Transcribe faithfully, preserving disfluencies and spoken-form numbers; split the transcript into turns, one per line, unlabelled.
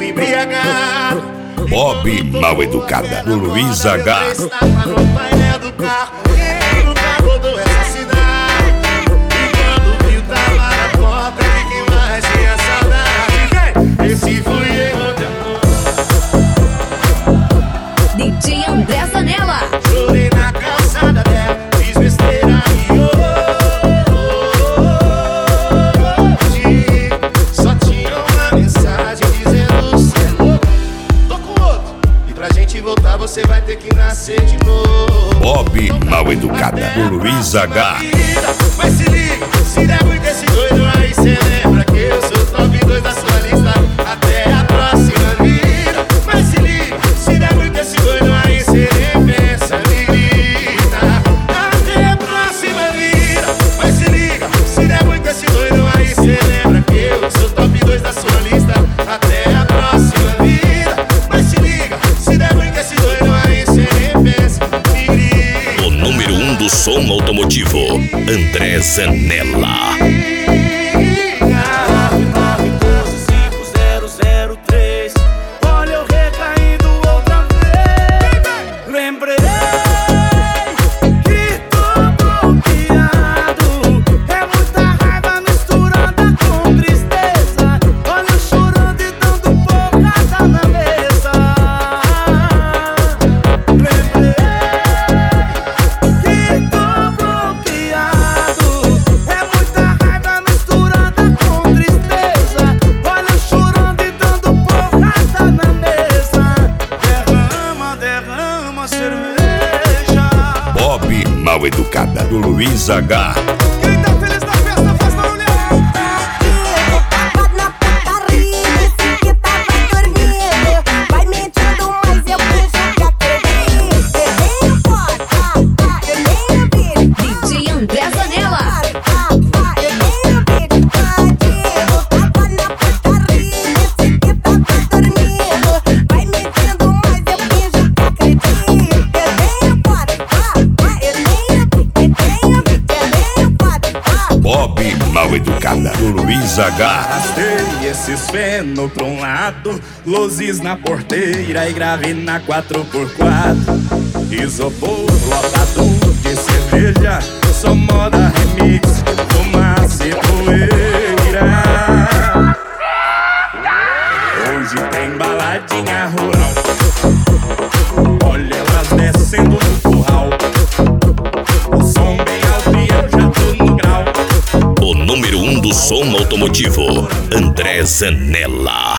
embriagado.
Bob Mal Educada, do Luiz H.
Estava no painel do carro, ele nunca rodou essa cidade. E quando viu tava na porta de quem mais tinha saudade. Esse fui eu.
D J André Zanella.
Chorei na calçada dela, fiz besteira e hoje só tinha uma mensagem dizendo: cê é louco, tô com outro, e pra gente voltar você vai ter que nascer de novo.
Bob Mal Educada, do Luiz H.
Mas se liga, se der muito esse doido aí, cê lembra que eu sou top dois da sua lista. Até a próxima vida. Mas se liga, se der muito esse doido aí, cê nem pensa, me grita. Até a próxima vida. Mas se liga, se der muito esse doido aí, cê lembra que eu sou top dois da sua lista. Até a próxima vida. Mas se liga, se der muito esse doido aí, cê nem pensa, me grita.
O número um do som automotivo, André Zanella.
Olha eu recaindo outra vez. Lembrei que tô bloqueado. É muita raiva misturada com tristeza. Olha eu chorando e dando porrada na mesa. Lembrei que tô bloqueado. É muita raiva misturada com tristeza. Olha eu chorando e dando porrada na mesa. Derrama, derrama cerveja.
Bob Mal Educada, do Luiz H.
Quem tá feliz na festa faz barulho.
Tava na putaria, disse que tava dormindo. Vai mentindo, mas eu penso que acredito. Eu nem importa, eu nem ouvi.
D J André Zanella.
Eu nem ouvi. Tava na putaria, disse que tava dormindo. Vai mentindo, mas eu penso que acredito. Eu nem importa, eu nem ouvi. Eu nem ouvi, eu nem importa.
Bob Mal Educada, do Luiz H.
Arrastei esses feno pra um lado, luzes na porteira e gravei na quatro por quatro. Isopor lotado de cerveja, só moda remix, fumaça e poeira. Hoje tem baladinha rural, olha elas descendo no curral. O som bem alto e eu já tô no grau.
O número um do som automotivo, André Zanella.